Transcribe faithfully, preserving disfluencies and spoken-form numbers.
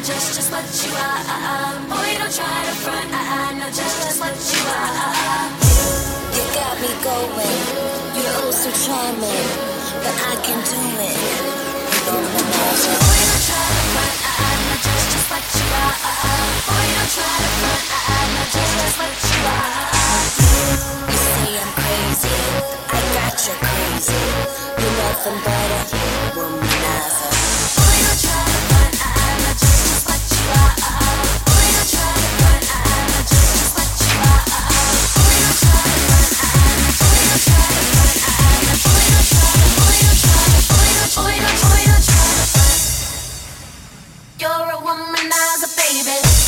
just, just what you are. Boy, don't try to front, I know just, just what you are. You got me going, you're oh so charming, but I can do it. Boy, don't try to front, I know just, just what you are. Boy, don't try to front, I know just, just what you are. You say I'm crazy, I got you crazy. You're nothing but a womanizer. Boy, don't try to front, I know just, just what you are. Boy, don't try to front, I know just, just what you are. Boy, don't try to front, I know. Boy, don't try to front, I know. Boy, don't try to, boy, don't try to, boy, don't, boy, don't, boy, don't try to front. You're a womanizer, baby.